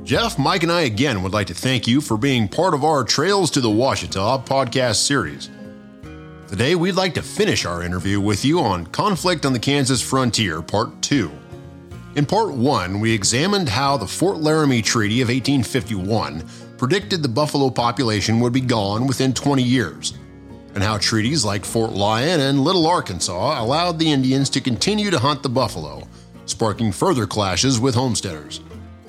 Jeff, Mike, and I again would like to thank you for being part of our Trails to the Ouachita podcast series. Today, we'd like to finish our interview with you on Conflict on the Kansas Frontier, Part 2. In Part 1, we examined how the Fort Laramie Treaty of 1851 predicted the buffalo population would be gone within 20 years, and how treaties like Fort Lyon and Little Arkansas allowed the Indians to continue to hunt the buffalo, sparking further clashes with homesteaders.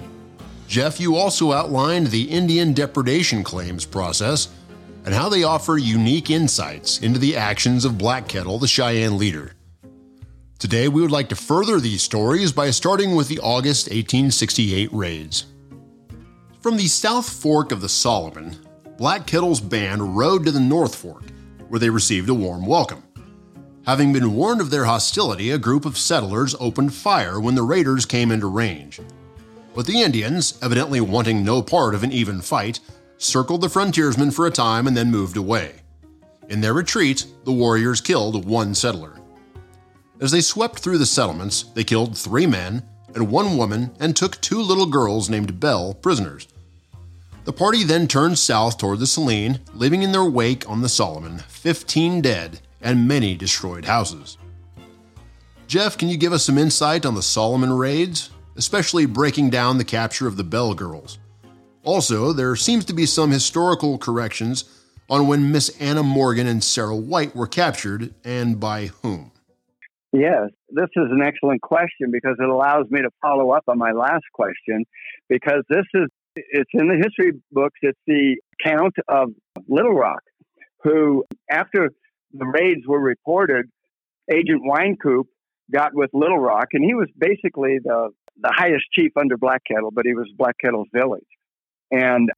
Jeff, you also outlined the Indian depredation claims process and how they offer unique insights into the actions of Black Kettle, the Cheyenne leader. Today, we would like to further these stories by starting with the August 1868 raids. From the South Fork of the Solomon, Black Kettle's band rode to the North Fork, where they received a warm welcome. Having been warned of their hostility, a group of settlers opened fire when the raiders came into range. But the Indians, evidently wanting no part of an even fight, circled the frontiersmen for a time and then moved away. In their retreat, the warriors killed one settler. As they swept through the settlements, they killed 3 men and 1 woman and took 2 little girls named Belle prisoners. The party then turned south toward the Saline, leaving in their wake on the Solomon 15 dead and many destroyed houses. Jeff, can you give us some insight on the Solomon raids, especially breaking down the capture of the Belle girls? Also, there seems to be some historical corrections on when Miss Anna Morgan and Sarah White were captured and by whom. Yes, this is an excellent question because it allows me to follow up on my last question, because it's in the history books. It's the account of Little Rock, who, after the raids were reported, Agent Wynkoop got with Little Rock, and he was basically the highest chief under Black Kettle, but he was Black Kettle's village. And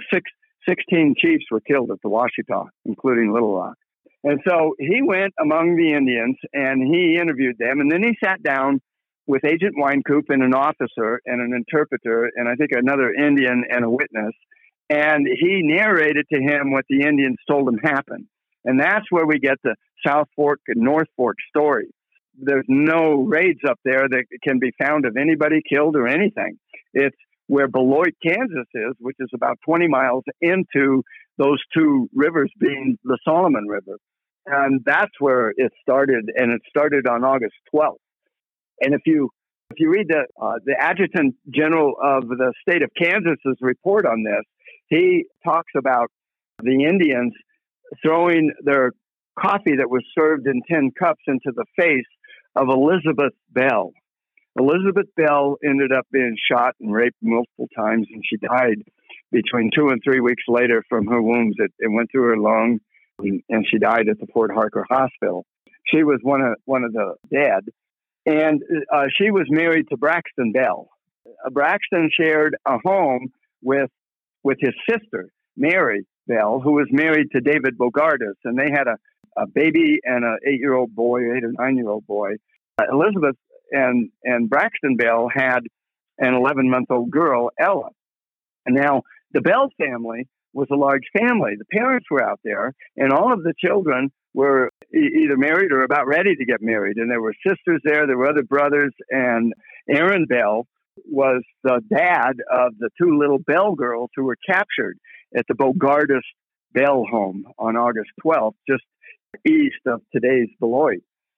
16 chiefs were killed at the Ouachita, including Little Rock. And so he went among the Indians and he interviewed them. And then he sat down with Agent Wynkoop and an officer and an interpreter and I think another Indian and a witness. And he narrated to him what the Indians told him happened. And that's where we get the South Fork and North Fork story. There's no raids up there that can be found of anybody killed or anything. It's where Beloit, Kansas is, which is about 20 miles into those 2 rivers being the Solomon River. And that's where it started, and it started on August 12th. And if you read the Adjutant General of the state of Kansas's report on this, he talks about the Indians throwing their coffee that was served in tin cups into the face of Elizabeth Belle. Elizabeth Belle ended up being shot and raped multiple times, and she died between 2 and 3 weeks later from her wounds. It went through her lung, and she died at the Port Harker Hospital. She was one of the dead, and she was married to Braxton Belle. Braxton shared a home with his sister, Mary Belle, who was married to David Bogardus, and they had a baby and an 8-year-old boy, 8 or 9-year-old boy. Elizabeth and Braxton Belle had an 11-month-old girl, Ella. And now the Belle family was a large family. The parents were out there, and all of the children were either married or about ready to get married. And there were sisters there, there were other brothers, and Aaron Belle was the dad of the 2 little Belle girls who were captured at the Bogardus Belle home on August 12th, just east of today's Beloit.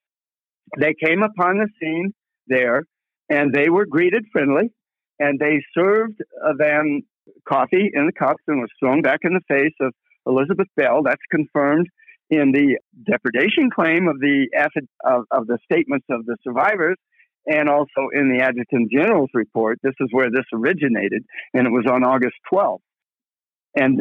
They came upon the scene there, and they were greeted friendly, and they served them coffee in the cups and was thrown back in the face of Elizabeth Belle. That's confirmed in the depredation claim of the statements of the survivors, and also in the Adjutant General's report. This is where this originated, and it was on August 12th. And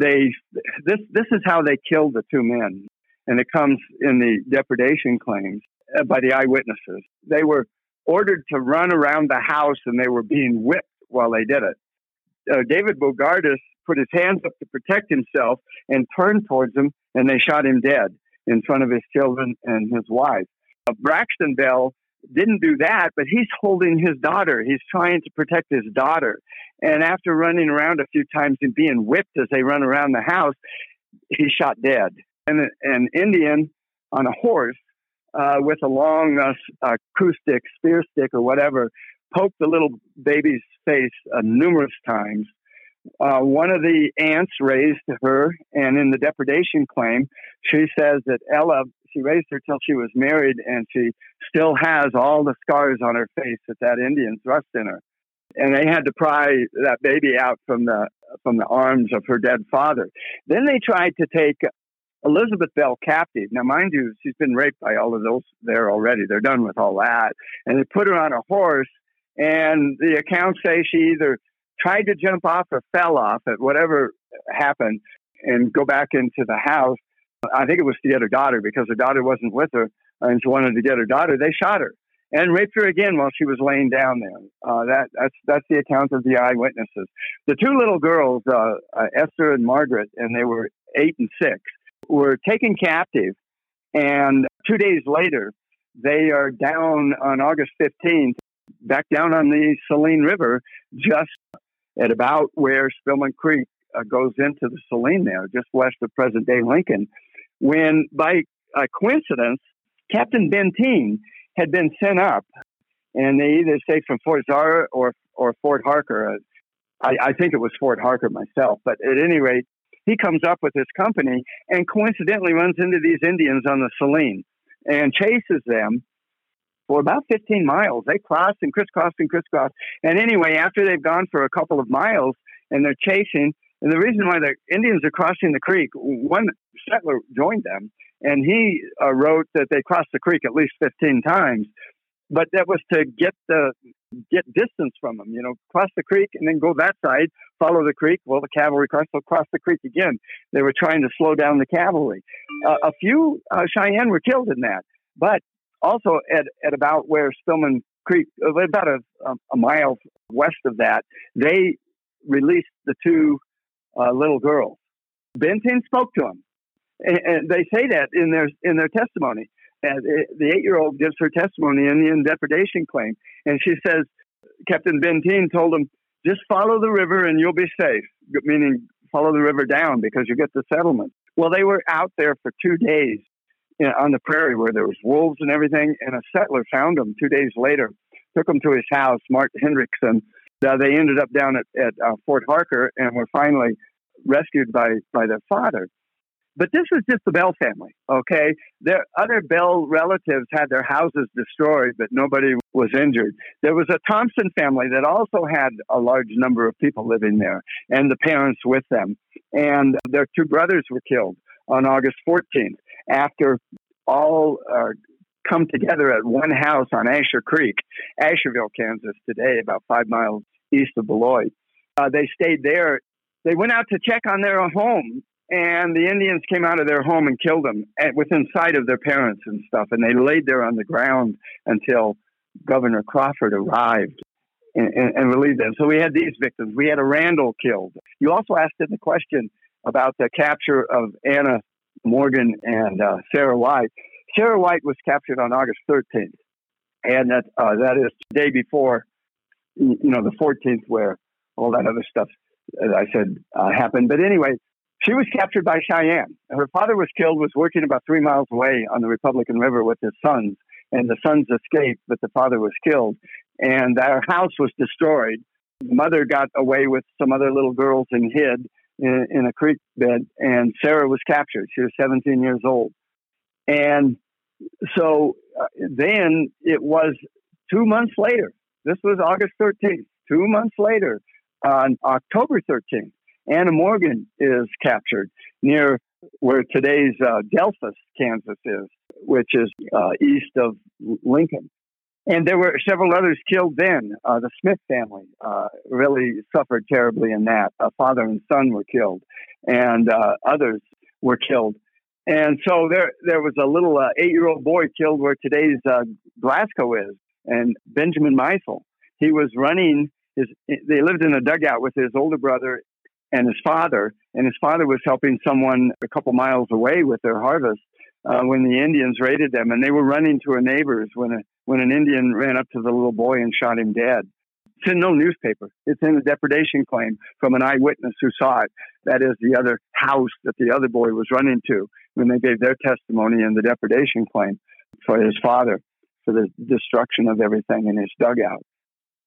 this is how they killed the 2 men, and it comes in the depredation claims by the eyewitnesses. They were ordered to run around the house, and they were being whipped while they did it. David Bogardus put his hands up to protect himself and turned towards them, and they shot him dead in front of his children and his wife. Braxton Belle didn't do that, but he's holding his daughter. He's trying to protect his daughter. And after running around a few times and being whipped as they run around the house, he's shot dead. And an Indian on a horse with a long spear stick or whatever, poked the little baby's face numerous times One of the aunts raised her, and in the depredation claim, she says that Ella, she raised her till she was married, and she still has all the scars on her face that Indian thrust in her. And they had to pry that baby out from the arms of her dead father. Then they tried to take Elizabeth Bell captive. Now, mind you, she's been raped by all of those there already. They're done with all that. And they put her on a horse, and the accounts say she either tried to jump off or fell off at whatever happened and go back into the house. I think it was to get her daughter, because her daughter wasn't with her and she wanted to get her daughter. They shot her and raped her again while she was laying down there. That's the account of the eyewitnesses. The two little girls, Esther and Margaret, and they were 8 and 6, were taken captive. And 2 days later, they are down on August 15th, back down on the Saline River, just at about where Spillman Creek goes into the Saline there, just west of present-day Lincoln, when, by coincidence, Captain Benteen had been sent up, and they either say from Fort Zara or Fort Harker. I think it was Fort Harker myself, but at any rate, he comes up with his company and coincidentally runs into these Indians on the Saline and chases them for about 15 miles. They cross and crisscross and crisscross. And anyway, after they've gone for a couple of miles and they're chasing, and the reason why the Indians are crossing the creek, one settler joined them, and he wrote that they crossed the creek at least 15 times. But that was to get distance from them, cross the creek and then go that side, follow the creek. Well, the cavalry crossed the creek again. They were trying to slow down the cavalry. A few Cheyenne were killed in that, but also at about where Spillman Creek, about a mile west of that, they released the two little girls. Benteen spoke to them, and they say that in their testimony. And the 8-year-old gives her testimony in the depredation claim, and she says Captain Benteen told him, "Just follow the river and you'll be safe," meaning follow the river down because you get the settlement. Well, they were out there for 2 days on the prairie where there was wolves and everything, and a settler found them 2 days later, took them to his house, Mart Hendrickson. They ended up down at Fort Harker and were finally rescued by their father. But this was just the Bell family, okay? Their other Bell relatives had their houses destroyed, but nobody was injured. There was a Thompson family that also had a large number of people living there, and the parents with them. And their 2 brothers were killed on August 14th after all come together at one house on Asher Creek, Asherville, Kansas, today, about 5 miles east of Beloit. They stayed there. They went out to check on their home, and the Indians came out of their home and killed them within sight of their parents and stuff. And they laid there on the ground until Governor Crawford arrived and relieved them. So we had these victims. We had a Randall killed. You also asked in the question about the capture of Anna Morgan and Sarah White. Sarah White was captured on August 13th. And that is the day before, the 14th, where all that other stuff, as I said, happened. But anyway, she was captured by Cheyenne. Her father was killed, was working about 3 miles away on the Republican River with his sons, and the sons escaped, but the father was killed. And their house was destroyed. The mother got away with some other little girls and hid in a creek bed, and Sarah was captured. She was 17 years old. And so then it was 2 months later. This was August 13th. 2 months later, on October 13th, Anna Morgan is captured near where today's Delphos, Kansas is, which is east of Lincoln. And there were several others killed then. The Smith family really suffered terribly in that. A father and son were killed, and others were killed. And so there was a little 8-year-old boy killed where today's Glasgow is, and Benjamin Meisel. He was running. They lived in a dugout with his older brother and his father was helping someone a couple miles away with their harvest when the Indians raided them, and they were running to a neighbor's when an Indian ran up to the little boy and shot him dead. It's in no newspaper. It's in a depredation claim from an eyewitness who saw it. That is the other house that the other boy was running to when they gave their testimony in the depredation claim for his father, for the destruction of everything in his dugout.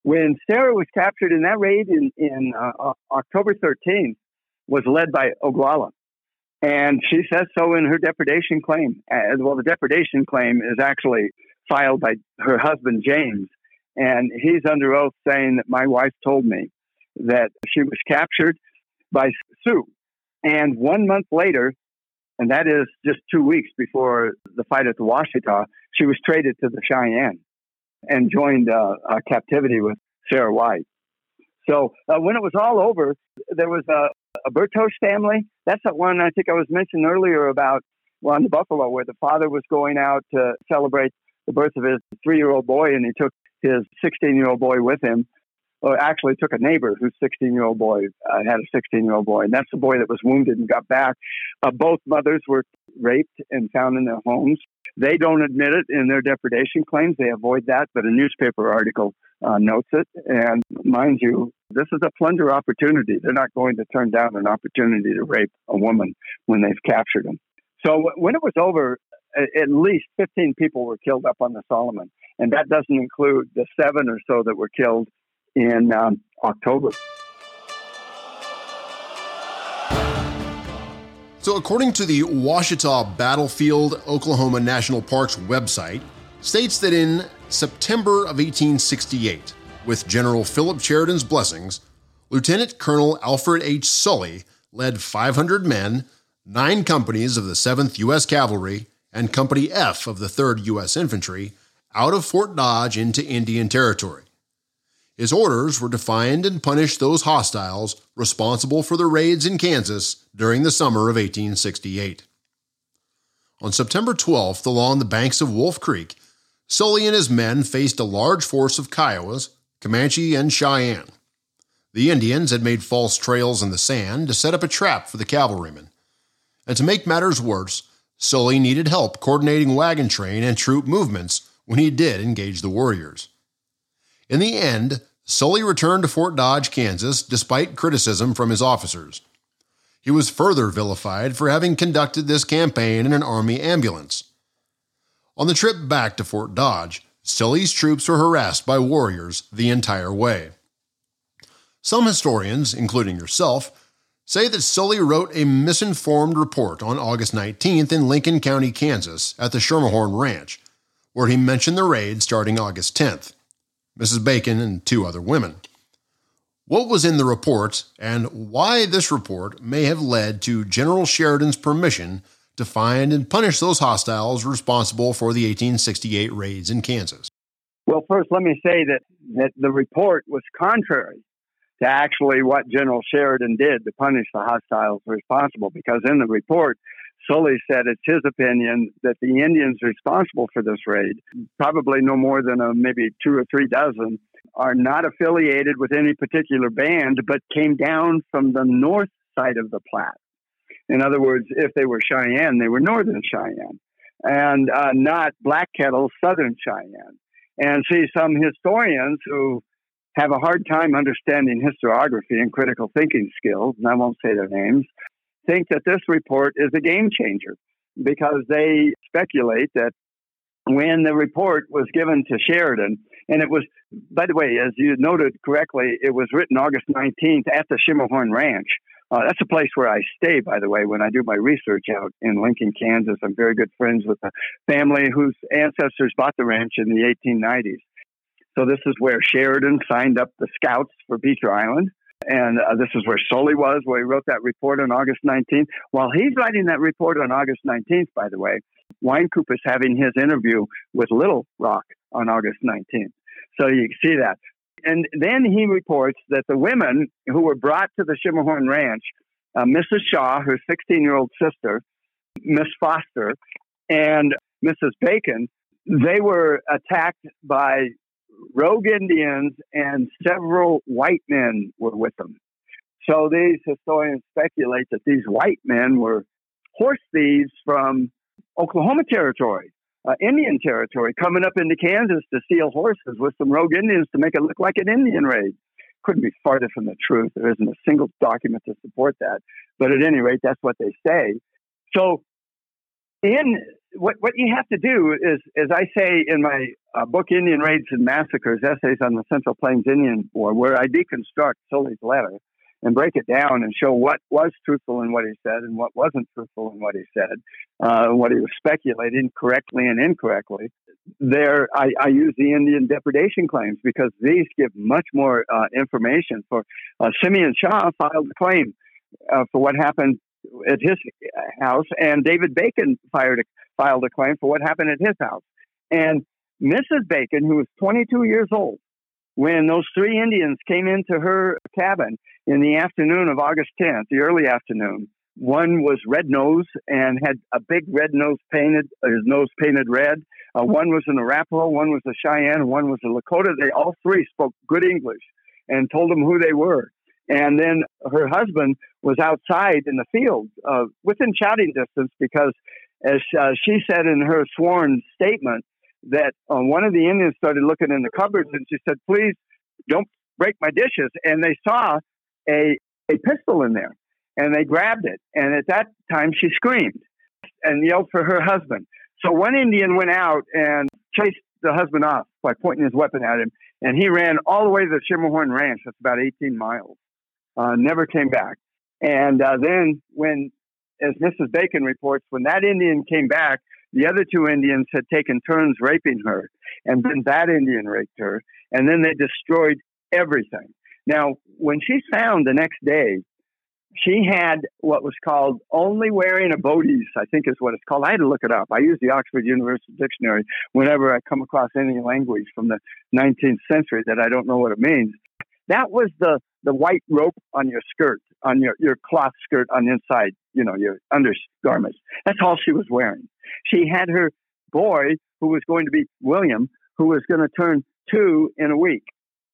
when Sarah was captured in that raid in October 13th, was led by Oglala. And she says so in her depredation claim. Well, the depredation claim is actually filed by her husband, James. And he's under oath saying that my wife told me that she was captured by Sioux. And 1 month later, and that is just 2 weeks before the fight at the Washita, she was traded to the Cheyenne and joined a captivity with Sarah White. So when it was all over, there was a Bertos family. That's the one I think I was mentioning earlier about on the Buffalo, where the father was going out to celebrate the birth of his 3-year-old boy, and he took his 16-year-old boy with him. Or actually took a neighbor whose 16-year-old boy had a 16-year-old boy, and that's the boy that was wounded and got back. Both mothers were raped and found in their homes. They don't admit it in their depredation claims. They avoid that, but a newspaper article notes it. And mind you, this is a plunder opportunity. They're not going to turn down an opportunity to rape a woman when they've captured them. So when it was over, at least 15 people were killed up on the Solomon, and that doesn't include the 7 or so that were killed in October. So according to the Washita Battlefield, Oklahoma National Park's website, states that in September of 1868, with General Philip Sheridan's blessings, Lieutenant Colonel Alfred H. Sully led 500 men, 9 companies of the 7th U.S. Cavalry, and Company F of the 3rd U.S. Infantry out of Fort Dodge into Indian Territory. His orders were to find and punish those hostiles responsible for the raids in Kansas during the summer of 1868. On September 12th, along the banks of Wolf Creek, Sully and his men faced a large force of Kiowas, Comanche, and Cheyenne. The Indians had made false trails in the sand to set up a trap for the cavalrymen. And to make matters worse, Sully needed help coordinating wagon train and troop movements when he did engage the warriors. In the end, Sully returned to Fort Dodge, Kansas, despite criticism from his officers. He was further vilified for having conducted this campaign in an Army ambulance. On the trip back to Fort Dodge, Sully's troops were harassed by warriors the entire way. Some historians, including yourself, say that Sully wrote a misinformed report on August 19th in Lincoln County, Kansas, at the Schermerhorn Ranch, where he mentioned the raid starting August 10th. Mrs. Bacon, and 2 other women. What was in the report, and why this report may have led to General Sheridan's permission to find and punish those hostiles responsible for the 1868 raids in Kansas? Well, first, let me say that the report was contrary to actually what General Sheridan did to punish the hostiles responsible, because in the report, Sully said it's his opinion that the Indians responsible for this raid, probably no more than maybe 2 or 3 dozen, are not affiliated with any particular band, but came down from the north side of the Platte. In other words, if they were Cheyenne, they were Northern Cheyenne, and not Black Kettle, Southern Cheyenne. And see, some historians who have a hard time understanding historiography and critical thinking skills, and I won't say their names, think that this report is a game changer, because they speculate that when the report was given to Sheridan, and it was, by the way, as you noted correctly, it was written August 19th at the Schermerhorn Ranch. That's a place where I stay, by the way, when I do my research out in Lincoln, Kansas. I'm very good friends with the family whose ancestors bought the ranch in the 1890s. So this is where Sheridan signed up the scouts for Beecher Island. And this is where Sully was, where he wrote that report on August 19th. While he's writing that report on August 19th, by the way, Wynkoop is having his interview with Little Rock on August 19th. So you can see that. And then he reports that the women who were brought to the Schermerhorn Ranch, Mrs. Shaw, her 16-year-old sister, Miss Foster, and Mrs. Bacon, they were attacked by rogue Indians, and several white men were with them. So these historians speculate that these white men were horse thieves from Oklahoma Territory, Indian Territory, coming up into Kansas to steal horses with some rogue Indians to make it look like an Indian raid. Couldn't be farther from the truth. There isn't a single document to support that. But at any rate, that's what they say. So what you have to do is, as I say in my book, Indian Raids and Massacres, Essays on the Central Plains Indian War, where I deconstruct Sully's letter and break it down and show what was truthful in what he said and what wasn't truthful in what he said, what he was speculating correctly and incorrectly. There, I use the Indian depredation claims because these give much more information. For Simeon Shah filed a claim for what happened at his house, and David Bacon filed a claim for what happened at his house. And Mrs. Bacon, who was 22 years old, when those three Indians came into her cabin in the afternoon of August 10th, the early afternoon, one was red nose and had a big red nose painted, his nose painted red. One was an Arapaho, one was a Cheyenne, and one was a Lakota. They all three spoke good English and told them who they were. And then her husband was outside in the field within shouting distance because, as she said in her sworn statement, that one of the Indians started looking in the cupboards and she said, "Please don't break my dishes." And they saw a pistol in there and they grabbed it. And at that time she screamed and yelled for her husband. So one Indian went out and chased the husband off by pointing his weapon at him. And he ran all the way to the Schermerhorn Ranch. That's about 18 miles. Never came back. And then when, as Mrs. Bacon reports, when that Indian came back, the other two Indians had taken turns raping her. And then that Indian raped her. And then they destroyed everything. Now, when she's found the next day, she had what was called only wearing a bodice, I think is what it's called. I had to look it up. I use the Oxford University Dictionary whenever I come across any language from the 19th century that I don't know what it means. That was the white rope on your skirt, on your cloth skirt on the inside, your undergarments. That's all she was wearing. She had her boy, who was going to be William, who was going to turn 2 in a week.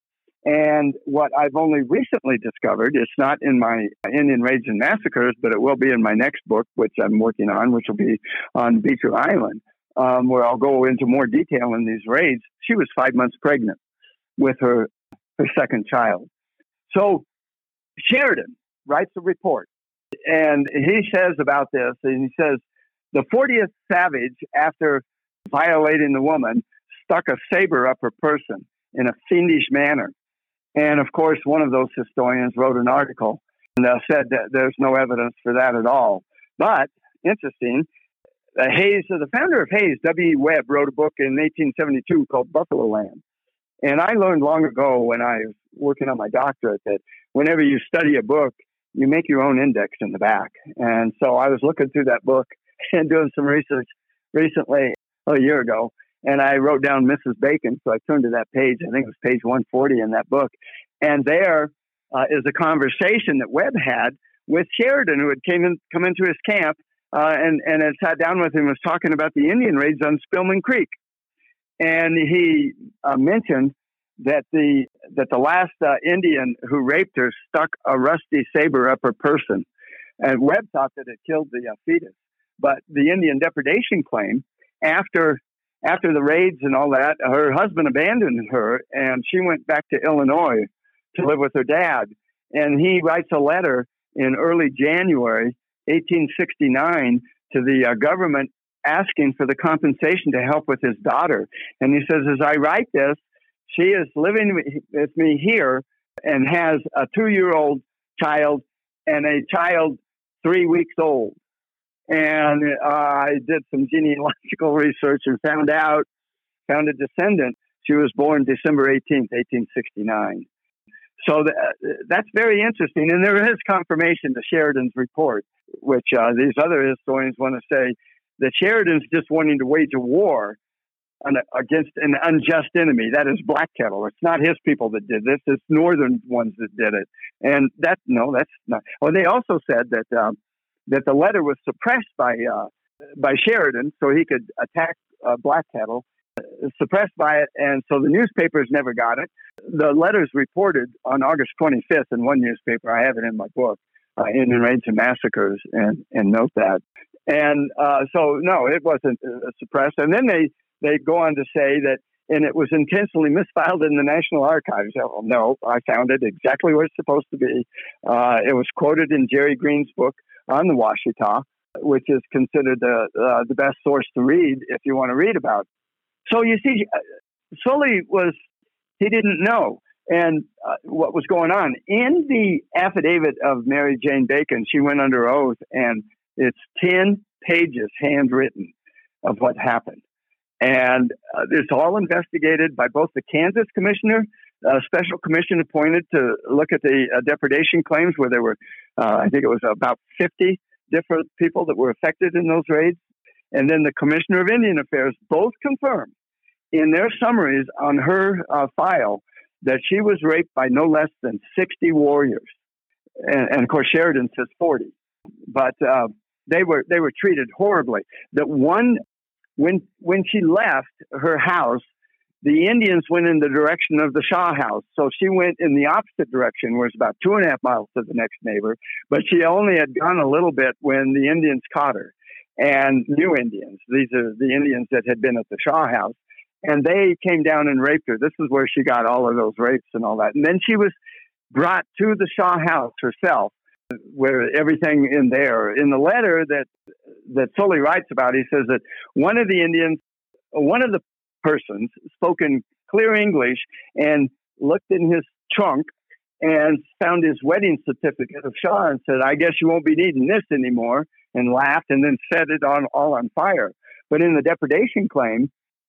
And what I've only recently discovered, it's not in my Indian Raids and Massacres, but it will be in my next book, which I'm working on, which will be on Beecher Island, where I'll go into more detail in these raids. She was 5 months pregnant with her second child. So Sheridan writes a report, and he says about this, and he says, the 40th savage, after violating the woman, stuck a saber up her person in a fiendish manner. And of course, one of those historians wrote an article and said that there's no evidence for that at all. But interesting, Hayes, the founder of Hayes, W.E. Webb, wrote a book in 1872 called Buffalo Land. And I learned long ago when I was working on my doctorate that whenever you study a book, you make your own index in the back. And so I was looking through that book and doing some research recently, a year ago, and I wrote down Mrs. Bacon. So I turned to that page. I think it was page 140 in that book. And there is a conversation that Webb had with Sheridan, who had come into his camp and had sat down with him, was talking about the Indian raids on Spillman Creek. And he mentioned that the last Indian who raped her stuck a rusty saber up her person. And Webb thought that it killed the fetus. But the Indian depredation claim, after the raids and all that, her husband abandoned her, and she went back to Illinois to live with her dad. And he writes a letter in early January 1869 to the government asking for the compensation to help with his daughter. And he says, as I write this, she is living with me here and has a 2-year-old child and a child 3 weeks old. And I did some genealogical research and found a descendant. She was born December 18th, 1869. So that's very interesting. And there is confirmation to Sheridan's report, which these other historians want to say that Sheridan's just wanting to wage a war against an unjust enemy. That is Black Kettle. It's not his people that did this. It's Northern ones that did it. And that's not. Well, they also said that the letter was suppressed by Sheridan so he could attack Black Kettle, suppressed by it, and so the newspapers never got it. The letter's reported on August 25th in one newspaper. I have it in my book, Indian Raids and Massacres, and note that. And so, no, it wasn't suppressed. And then they go on to say that, and it was intentionally misfiled in the National Archives. Oh, no, I found it exactly where it's supposed to be. It was quoted in Jerry Green's book on the Washita, which is considered the best source to read if you want to read about it. So you see, Sully he didn't know and what was going on. In the affidavit of Mary Jane Bacon, she went under oath, and it's 10 pages handwritten of what happened. And it's all investigated by both the Kansas commissioner, a special commission appointed to look at the depredation claims, where there were, I think it was about 50 different people that were affected in those raids. And then the Commissioner of Indian Affairs both confirmed in their summaries on her file that she was raped by no less than 60 warriors. And of course, Sheridan says 40. But they were treated horribly. That one, when she left her house, the Indians went in the direction of the Shaw House. So she went in the opposite direction, where it's about 2.5 miles to the next neighbor. But she only had gone a little bit when the Indians caught her. And new Indians. These are the Indians that had been at the Shaw House. And they came down and raped her. This is where she got all of those rapes and all that. And then she was brought to the Shaw House herself, where everything in there. In the letter that Sully writes about, he says that one of the persons spoke in clear English and looked in his trunk and found his wedding certificate of Shaw and said, "I guess you won't be needing this anymore," and laughed and then set it all on fire. But in the depredation claim,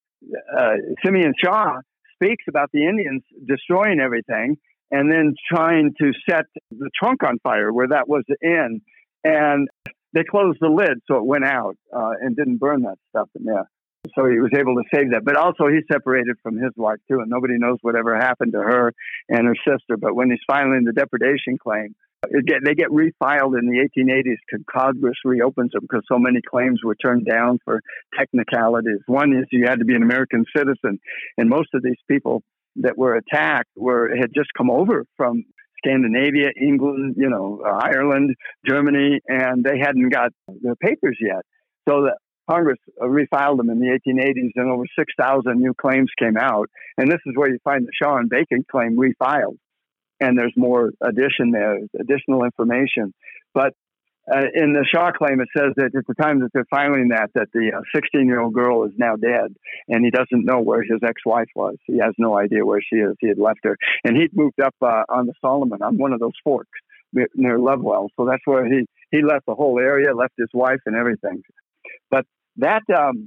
Simeon Shaw speaks about the Indians destroying everything and then trying to set the trunk on fire where that was in. And they closed the lid so it went out and didn't burn that stuff in there. So he was able to save that. But also he separated from his wife too, and nobody knows whatever happened to her and her sister. But when he's filing the depredation claim, they get refiled in the 1880s because Congress reopens them because so many claims were turned down for technicalities. One is you had to be an American citizen, and most of these people that were attacked had just come over from Scandinavia, England, Ireland, Germany, and they hadn't got their papers yet. So the Congress refiled them in the 1880s, and over 6,000 new claims came out. And this is where you find the Shaw and Bacon claim refiled. And there's more additional information. But in the Shaw claim, it says that at the time that they're filing that the 16-year-old girl is now dead, and he doesn't know where his ex-wife was. He has no idea where she is. He had left her. And he'd moved up on the Solomon, on one of those forks near Lovewell. So that's where he left the whole area, left his wife and everything. But that's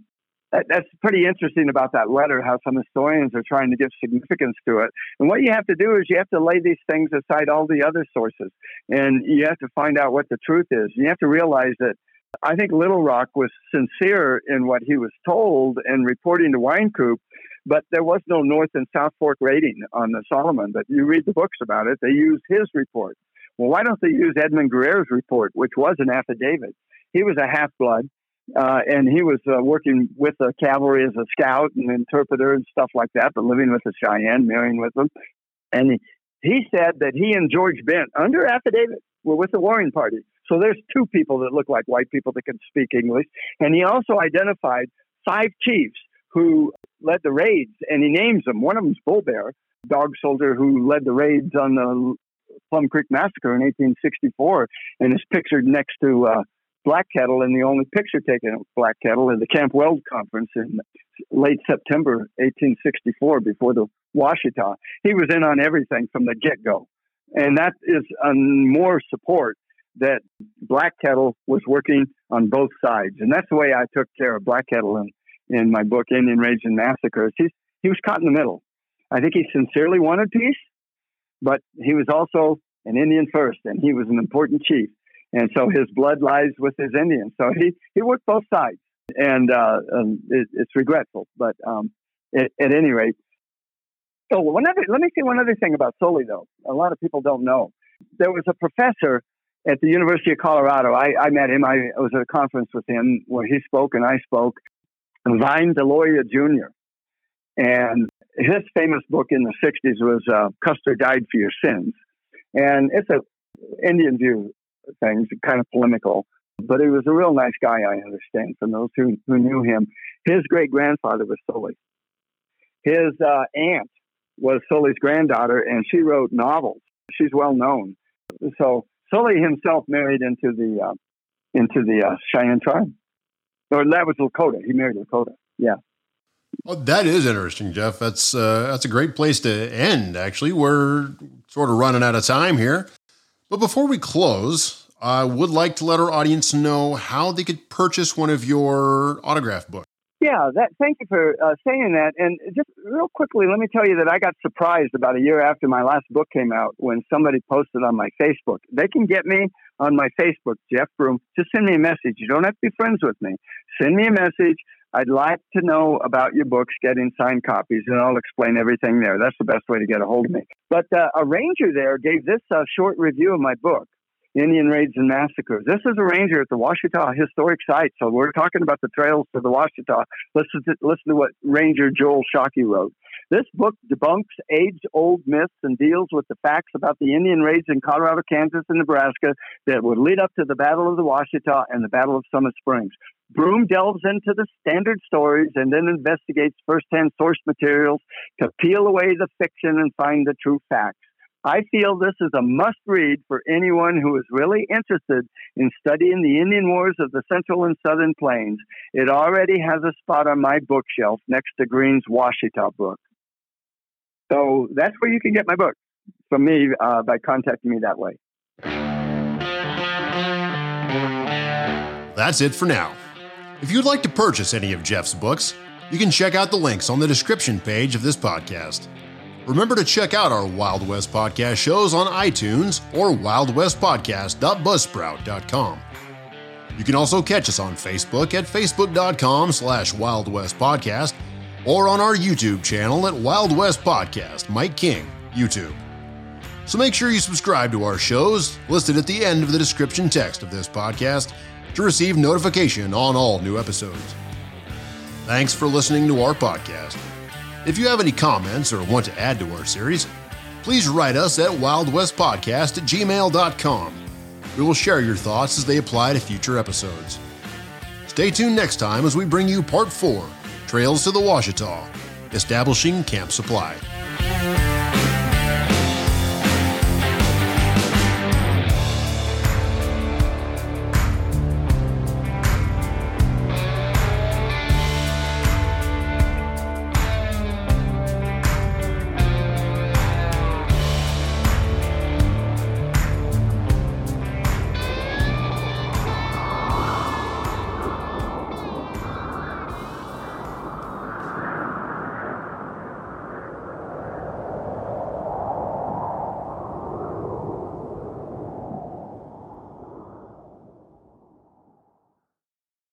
pretty interesting about that letter, how some historians are trying to give significance to it. And what you have to do is you have to lay these things aside all the other sources, and you have to find out what the truth is. You have to realize that I think Little Rock was sincere in what he was told and reporting to Wynkoop, but there was no North and South Fork rating on the Solomon. But you read the books about it, they use his report. Well, why don't they use Edmund Guerrero's report, which was an affidavit? He was a half-blood. And he was working with the cavalry as a scout and interpreter and stuff like that, but living with the Cheyenne, marrying with them. And he said that he and George Bent, under affidavit, were with the warring party. So there's two people that look like white people that can speak English. And he also identified 5 chiefs who led the raids, and he names them. One of them's Bull Bear, a dog soldier who led the raids on the Plum Creek Massacre in 1864, and is pictured next to Black Kettle, and the only picture taken of Black Kettle is the Camp Weld Conference in late September 1864 before the Washita. He was in on everything from the get-go. And that is more support that Black Kettle was working on both sides. And that's the way I took care of Black Kettle in my book, Indian Raids and Massacres. He was caught in the middle. I think he sincerely wanted peace, but he was also an Indian first, and he was an important chief. And so his blood lies with his Indians. So he worked both sides, and it's regretful. But at any rate, so let me say one other thing about Sully, though. A lot of people don't know. There was a professor at the University of Colorado. I met him. I was at a conference with him where he spoke and I spoke. Vine Deloya Jr. And his famous book in the 60s was Custer Died for Your Sins. And it's an Indian view things, kind of polemical, but he was a real nice guy, I understand, from those who knew him. His great-grandfather was Sully. His aunt was Sully's granddaughter, and she wrote novels. She's well known. So Sully himself married into the into the Cheyenne tribe. Or that was Lakota. He married Lakota. Yeah. Well, that is interesting, Jeff. That's a great place to end, actually. We're sort of running out of time here. But before we close, I would like to let our audience know how they could purchase one of your autograph books. Yeah, thank you for saying that. And just real quickly, let me tell you that I got surprised about a year after my last book came out when somebody posted on my Facebook. They can get me on my Facebook, Jeff Broom. Just send me a message. You don't have to be friends with me. Send me a message. I'd like to know about your books, getting signed copies, and I'll explain everything there. That's the best way to get a hold of me. But a ranger there gave this short review of my book, Indian Raids and Massacres. This is a ranger at the Ouachita Historic Site, so we're talking about the trails to the Ouachita. Listen to what Ranger Joel Shockey wrote. This book debunks age-old myths and deals with the facts about the Indian raids in Colorado, Kansas, and Nebraska that would lead up to the Battle of the Ouachita and the Battle of Summit Springs. Broom delves into the standard stories and then investigates first-hand source materials to peel away the fiction and find the true facts. I feel this is a must-read for anyone who is really interested in studying the Indian Wars of the Central and Southern Plains. It already has a spot on my bookshelf next to Green's Ouachita book. So that's where you can get my book from me by contacting me that way. That's it for now. If you'd like to purchase any of Jeff's books, you can check out the links on the description page of this podcast. Remember to check out our Wild West Podcast shows on iTunes or wildwestpodcast.buzzsprout.com. You can also catch us on Facebook at facebook.com/Wild West Podcast or on our YouTube channel at Wild West Podcast, Mike King, YouTube. So make sure you subscribe to our shows listed at the end of the description text of this podcast to receive notification on all new episodes. Thanks for listening to our podcast. If you have any comments or want to add to our series, please write us at wildwestpodcast@gmail.com. We will share your thoughts as they apply to future episodes. Stay tuned next time as we bring you Part 4, Trails to the Ouachita, Establishing Camp Supply.